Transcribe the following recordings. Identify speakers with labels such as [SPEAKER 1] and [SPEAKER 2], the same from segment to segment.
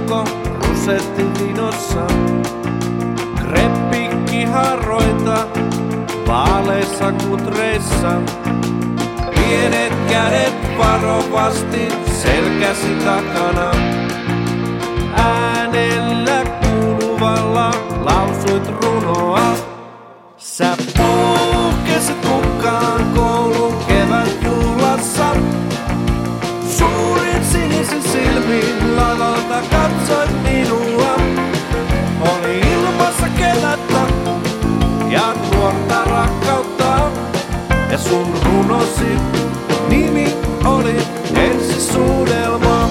[SPEAKER 1] Mikko rusetti vinossa. Kreppikiharoita vaaleissa kutreissa. Pienet kädet varovasti selkäsi takana. Äänellä kuuluvalla lausuit runoa. Sä puhkesit mukaan koulun kevätjuhlassa. Suurin sinisin silmin lavalta katsoit minua. Oli ilmassa kevättä ja nuorta rakkautta. Ja sun runosi nimi oli Ensisuudelma.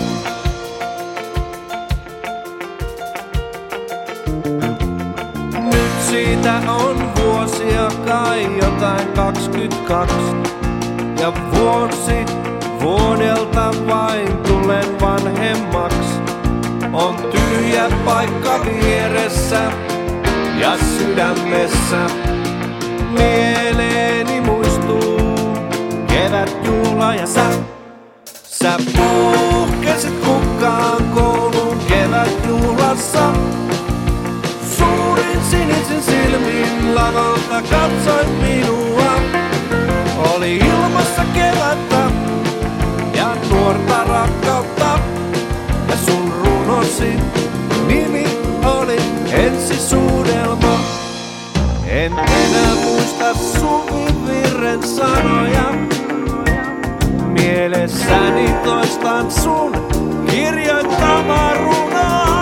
[SPEAKER 1] Nyt siitä on vuosia kai jotain 22. Ja vuosi vuodelta vain tulen vanhemmaks. On tyhjä paikka vieressä ja sydämessä. Mieleeni muistuu kevätjuhla ja sä puhkesit mukaan koulun kevätjuhlassa. Suurin sinisin silmin lavalta katsoit minua. Oli ilmassa kevättä ja nuorta rakkautta. Ja sun runosi nimi oli Ensisuudelma. En enää muista sun virren sanoja. Mielessäni toistan sun kirjoittamaa runoa.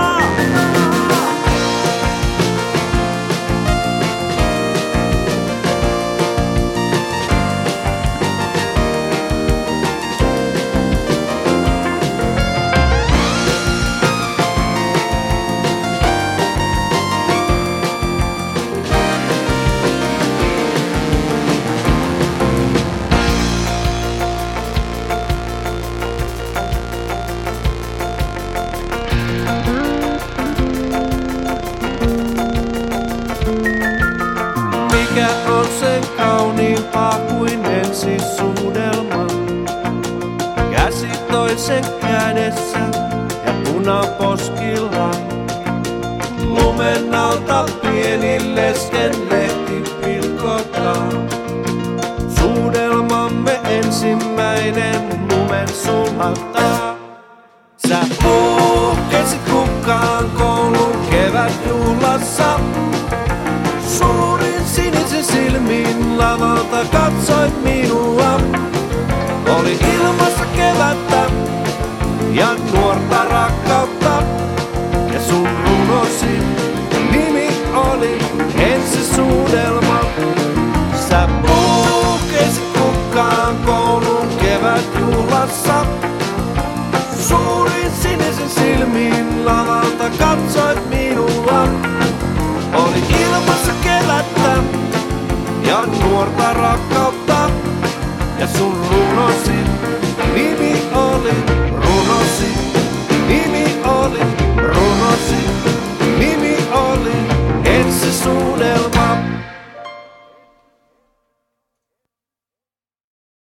[SPEAKER 1] Mikä on sen kauniimpaa kuin ensisuudelma? Käsi toisen kädessä ja punaposkilla. Lumen alta pieni lesken lehti pilkottaa. Suudelmamme ensimmäinen lumen sulattaa. Sä puhkesit mukaan koulun kevätjuhlassa. Suurin sinisin silmin lavalta katsoit minua. Oli ilmassa kevättä ja nuorta